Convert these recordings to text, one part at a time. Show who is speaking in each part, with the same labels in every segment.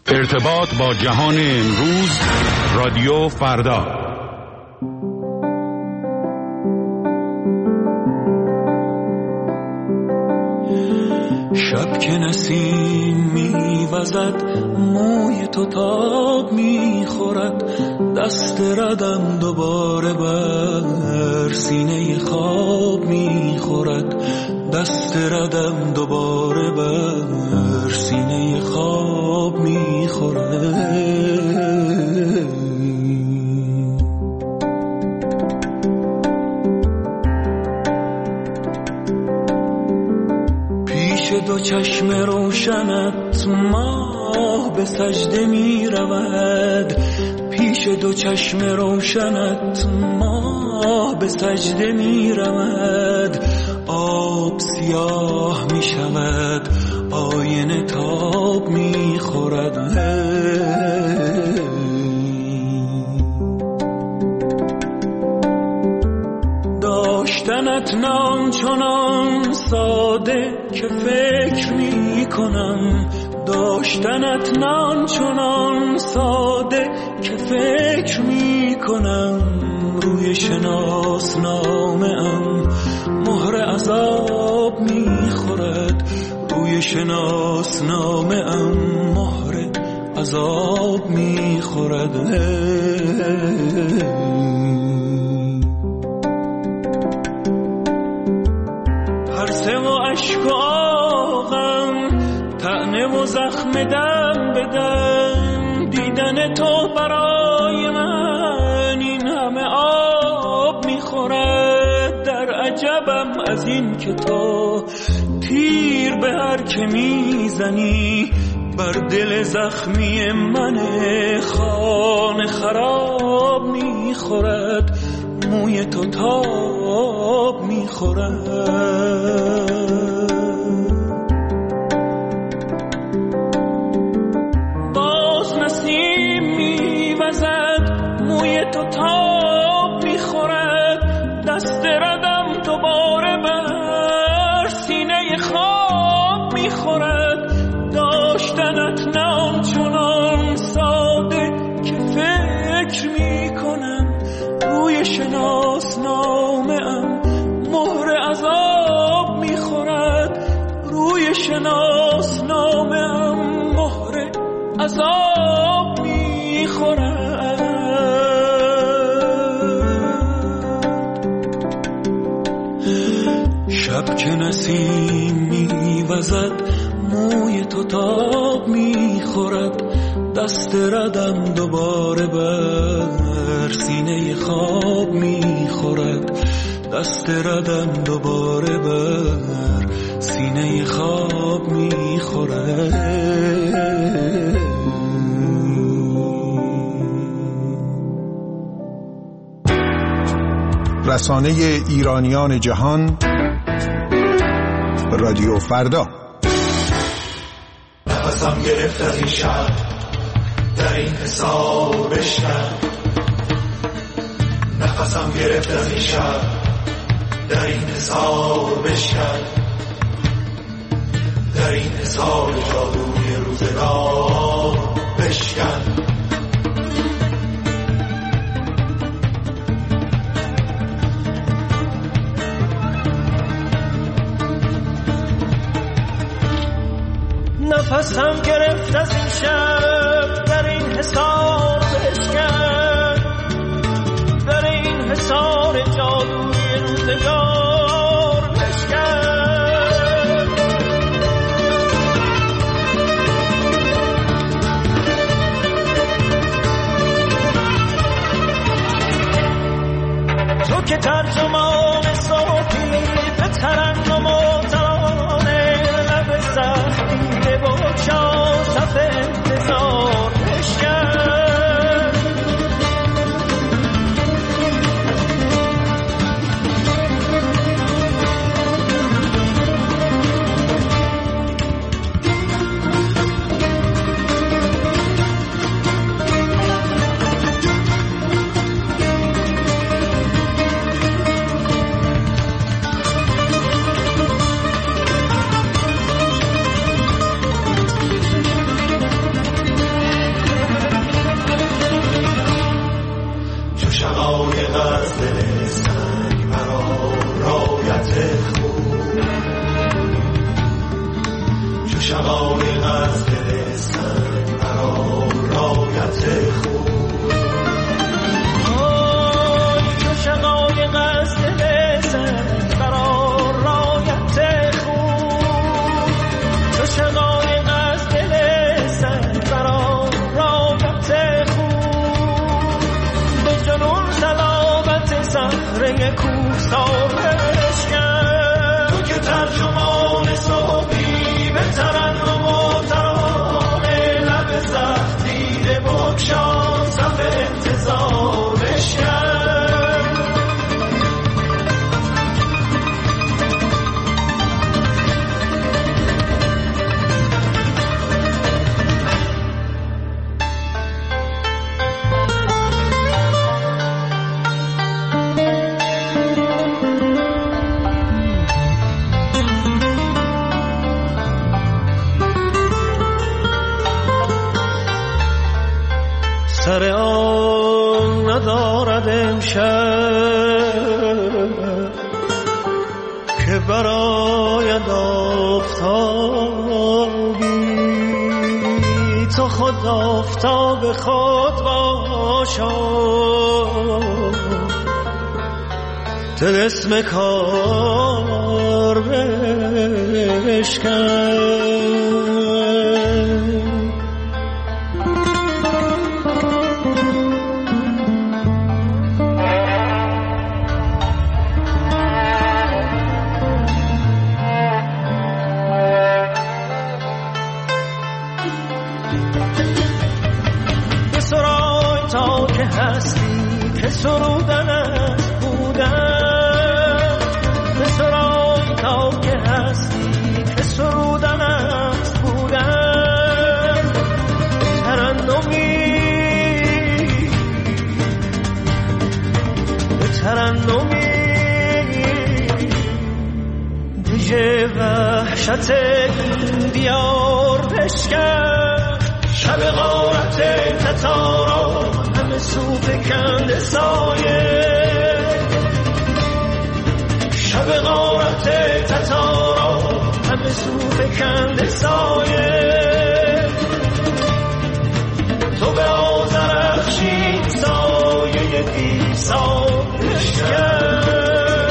Speaker 1: ارتباط با جهان امروز، رادیو فردا.
Speaker 2: شب که نسیم میوزد، موی تو تاب میخورد، دست ردم دوباره بر سینه خواب میخورد، دست ردم دوباره بر سینه خواب میخورد. دو چشم روشنت ماه به سجده می رود، پیش دو چشم روشنت ماه به سجده می رود، آب سیاه می شود، آینه تاب می خورد. داشتنت نان چنان ساده که فکر می کنم، داشتنت نان چنان ساده که فکر می کنم، روی شناسنامه ام مهر عذاب می خورد، روی شناسنامه ام مهر عذاب می خورد. پرسه و عشق و آغم، طعنه و زخم دم بدم، دیدن تو برای من این همه آب میخورد. در عجبم از این که تو تیر به هر که میزنی، بر دل زخمی من خانه خراب میخورد، موی تو تاب میخورد. باز نسیم میوزد، موی تو تاب میخورد، دست ردم دوباره بر سینه خواب میخورد. داشتنت نام چنان ساده که فکر میکنم، روی شناسنامه ام مهر عذاب میخورد، روی شناسنامه ام مهر عذاب میخورد. شب که نسیم میوزد، موی تو تاب میخورد، دست ردم دوباره بر سینه خواب میخورد، دست ردم دوباره بر سینه خواب میخورد.
Speaker 3: رسانه ایرانیان جهان، رادیو فردا.
Speaker 4: نفسم گرفت از این شب، در این حساب بشکن، نفسم گرفت از این شب، در این حساب بشکن، در این حساب جادوی روزگار بشکن.
Speaker 5: نفسم گرفت از این شب، در این حصار بشکن، در این حصار جادوی روزگار بشکن. تو که ترجمان صوتی به ترنم و ترانه، لب زخمی و شاصف انتظار بشکن.
Speaker 4: از دل سنگ برآر رایت خوب.
Speaker 5: تو شقایق از دل سنگ برآر رایت خوب. تو شقایق از دل سنگ برآر رایت خوب. به جنون سلامت زهره کوهسارش کرد.
Speaker 2: تو که ترجمان صبحی به ترنم و ترانه، لب زخم دیده بگشا صف انتظارش کرد.
Speaker 5: سر آن ندارد امشب که براید آفتابی. تو خود آفتاب خود باشا، طلسم کار بشکن. که سرودن است بودن، به سرای تا که هستی که سرودن است بودن. ترنمی دیگه وحشت این دیار بشکن. شب غارت تتارا همه سو فکنده سایه. شب غارت تتارا همه سو فکنده سایه. تو به آذرخشی سایه دیسانش کرد.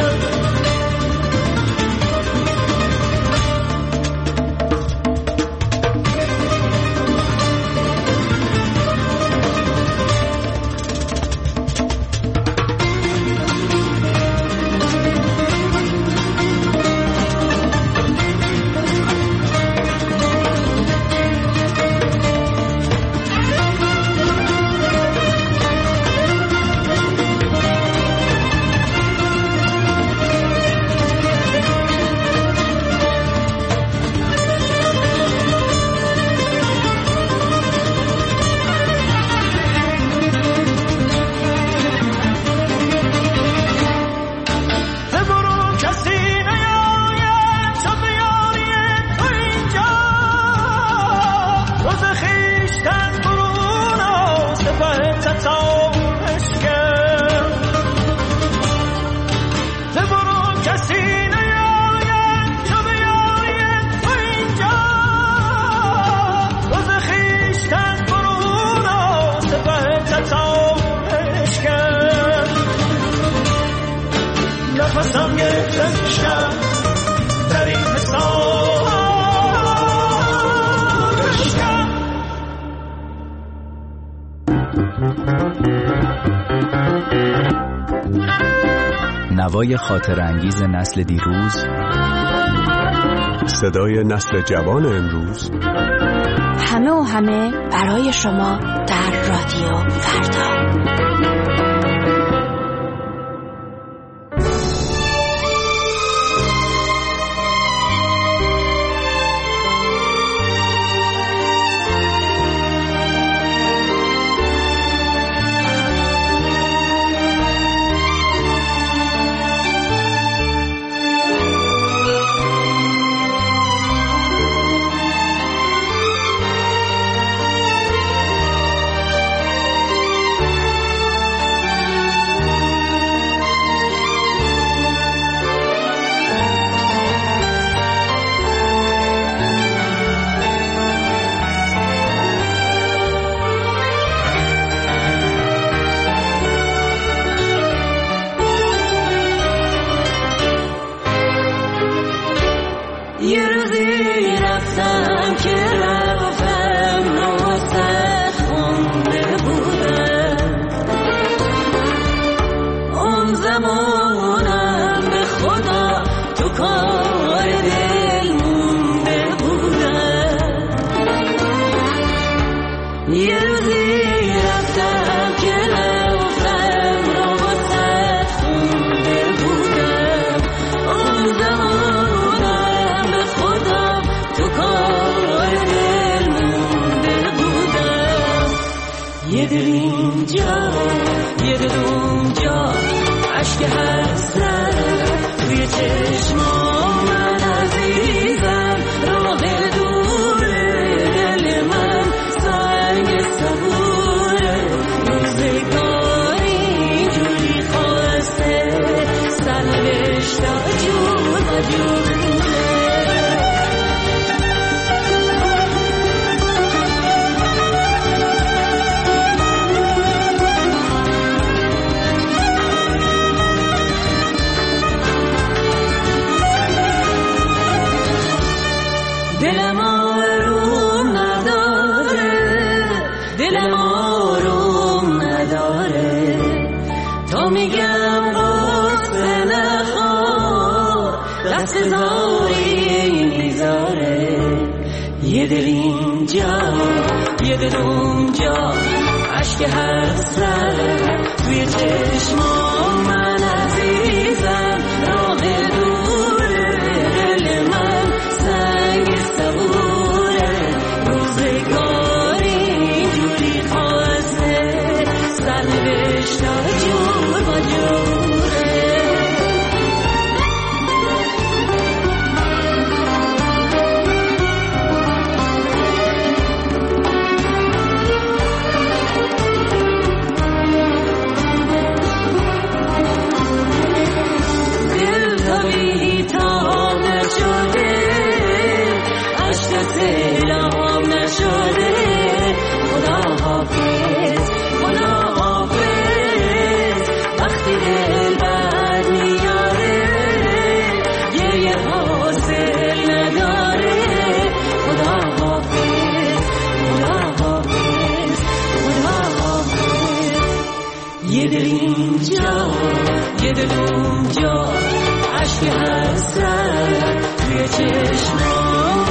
Speaker 5: نفسم گرفته میشم در این حساب بشکم.
Speaker 6: نوای خاطر انگیز نسل دیروز،
Speaker 3: صدای نسل جوان امروز،
Speaker 7: همه و همه برای شما در رادیو فردا.
Speaker 2: یه دل اینجا یه دل اونجا عشق حسرت توی چشمام من عزیزم راه دوره دل من سنگ صبوره روزگاری اینجوری خواسته سرنوشتا جور و جوره دلم آروم نداره دلم آروم نداره تا میگم قصه نخور دست زاری میذاره یه دل اینجا یه دل اونجا عشق حسرت توی چشمام من عزیزم راه دوره دل من سنگ صبوره روزگاری اینجوری خواسته سرنوشتا جور با جوره دل طبیعی تا نشده عشق سیلام نشده خدا حافظ خدا حافظ وقتی دل بد میاره گریه حاصل نداره خدا حافظ خدا حافظ خدا حافظ یه دل اینجا یه دل اونجا عشق حسرت توی چشمام